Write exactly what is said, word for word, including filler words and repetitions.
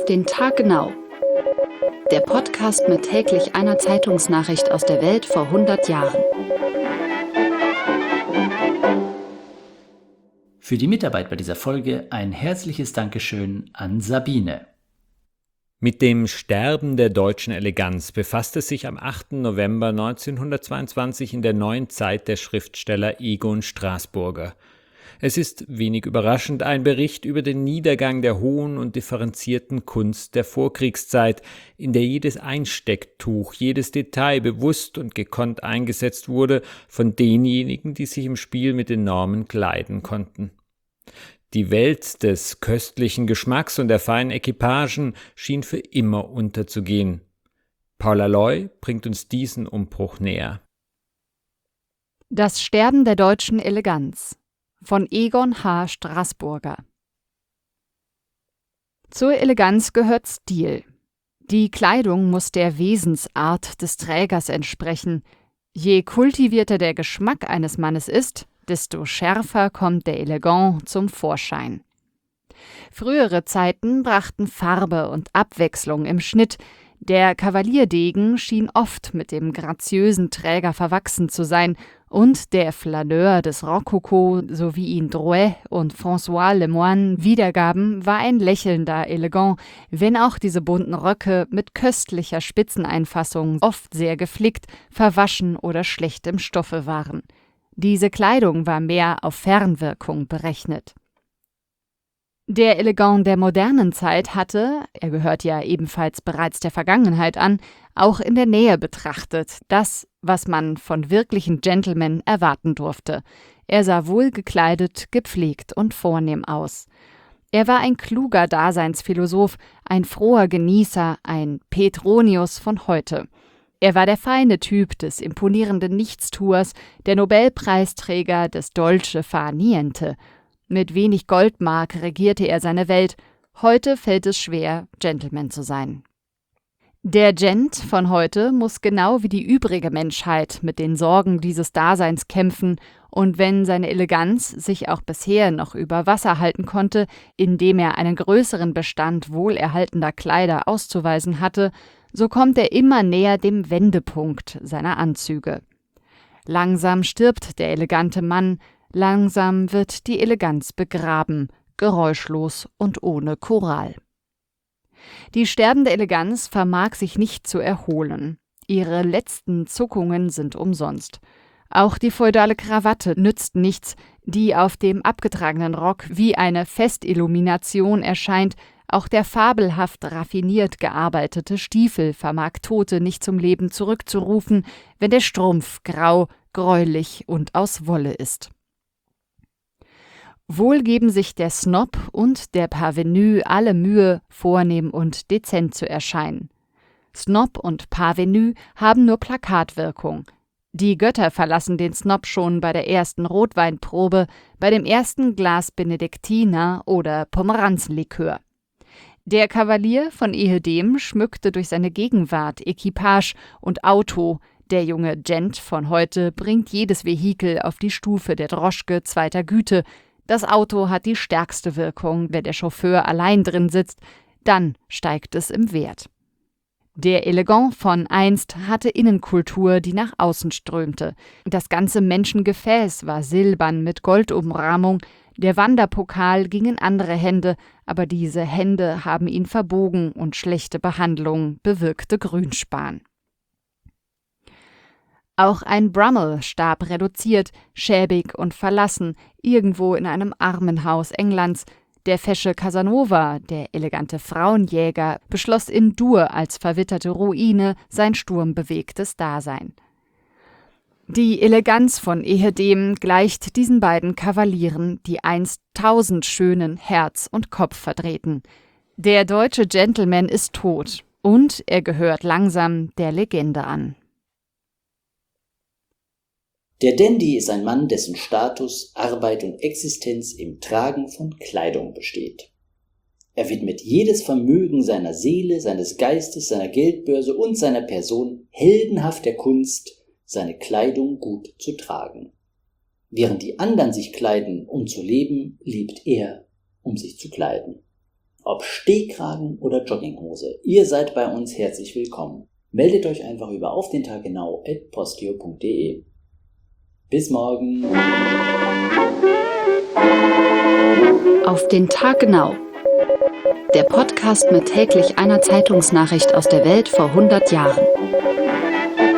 den Tag genau. Der Podcast mit täglich einer Zeitungsnachricht aus der Welt vor hundert Jahren. Für die Mitarbeit bei dieser Folge ein herzliches Dankeschön an Sabine. Mit dem Sterben der deutschen Eleganz befasste sich am achten November neunzehnhundertzweiundzwanzig in der Neuen Zeit der Schriftsteller Egon Strasburger. Es ist wenig überraschend ein Bericht über den Niedergang der hohen und differenzierten Kunst der Vorkriegszeit, in der jedes Einstecktuch, jedes Detail bewusst und gekonnt eingesetzt wurde von denjenigen, die sich im Spiel mit den Normen kleiden konnten. Die Welt des köstlichen Geschmacks und der feinen Equipagen schien für immer unterzugehen. Paula Loy bringt uns diesen Umbruch näher. Das Sterben der deutschen Eleganz von Egon H. Strasburger. Zur Eleganz gehört Stil. Die Kleidung muss der Wesensart des Trägers entsprechen. Je kultivierter der Geschmack eines Mannes ist, desto schärfer kommt der Elegant zum Vorschein. Frühere Zeiten brachten Farbe und Abwechslung im Schnitt. Der Kavalierdegen schien oft mit dem graziösen Träger verwachsen zu sein, und der Flaneur des Rokoko, so wie ihn Drouet und François Lemoine wiedergaben, war ein lächelnder Elegant, wenn auch diese bunten Röcke mit köstlicher Spitzeneinfassung oft sehr geflickt, verwaschen oder schlecht im Stoffe waren. Diese Kleidung war mehr auf Fernwirkung berechnet. Der Elegant der modernen Zeit hatte, er gehört ja ebenfalls bereits der Vergangenheit an, auch in der Nähe betrachtet, das, was man von wirklichen Gentlemen erwarten durfte. Er sah wohlgekleidet, gepflegt und vornehm aus. Er war ein kluger Daseinsphilosoph, ein froher Genießer, ein Petronius von heute. Er war der feine Typ des imponierenden Nichtstuers, der Nobelpreisträger des Dolce far niente. Mit wenig Goldmark regierte er seine Welt. Heute fällt es schwer, Gentleman zu sein. Der Gent von heute muss genau wie die übrige Menschheit mit den Sorgen dieses Daseins kämpfen, und wenn seine Eleganz sich auch bisher noch über Wasser halten konnte, indem er einen größeren Bestand wohlerhaltener Kleider auszuweisen hatte, so kommt er immer näher dem Wendepunkt seiner Anzüge. Langsam stirbt der elegante Mann, langsam wird die Eleganz begraben, geräuschlos und ohne Choral. Die sterbende Eleganz vermag sich nicht zu erholen. Ihre letzten Zuckungen sind umsonst. Auch die feudale Krawatte nützt nichts, die auf dem abgetragenen Rock wie eine Festillumination erscheint. Auch der fabelhaft raffiniert gearbeitete Stiefel vermag Tote nicht zum Leben zurückzurufen, wenn der Strumpf grau, gräulich und aus Wolle ist. Wohl geben sich der Snob und der Parvenu alle Mühe, vornehm und dezent zu erscheinen. Snob und Parvenu haben nur Plakatwirkung. Die Götter verlassen den Snob schon bei der ersten Rotweinprobe, bei dem ersten Glas Benediktiner oder Pomeranzenlikör. Der Kavalier von ehedem schmückte durch seine Gegenwart Equipage und Auto. Der junge Gent von heute bringt jedes Vehikel auf die Stufe der Droschke zweiter Güte. Das Auto hat die stärkste Wirkung, wenn der Chauffeur allein drin sitzt, dann steigt es im Wert. Der Elegant von einst hatte Innenkultur, die nach außen strömte. Das ganze Menschengefäß war silbern mit Goldumrahmung, der Wanderpokal ging in andere Hände, aber diese Hände haben ihn verbogen und schlechte Behandlung bewirkte Grünspan. Auch ein Brummel starb reduziert, schäbig und verlassen, irgendwo in einem Armenhaus Englands. Der fesche Casanova, der elegante Frauenjäger, beschloss in Dur als verwitterte Ruine sein sturmbewegtes Dasein. Die Eleganz von ehedem gleicht diesen beiden Kavalieren, die einst tausend schönen Herz und Kopf verdrehten. Der deutsche Gentleman ist tot und er gehört langsam der Legende an. Der Dandy ist ein Mann, dessen Status, Arbeit und Existenz im Tragen von Kleidung besteht. Er widmet jedes Vermögen seiner Seele, seines Geistes, seiner Geldbörse und seiner Person heldenhaft der Kunst, seine Kleidung gut zu tragen. Während die anderen sich kleiden, um zu leben, lebt er, um sich zu kleiden. Ob Stehkragen oder Jogginghose, ihr seid bei uns herzlich willkommen. Meldet euch einfach über auf den Tag genau at postio punkt de. Bis morgen. Auf den Tag genau. Der Podcast mit täglich einer Zeitungsnachricht aus der Welt vor hundert Jahren.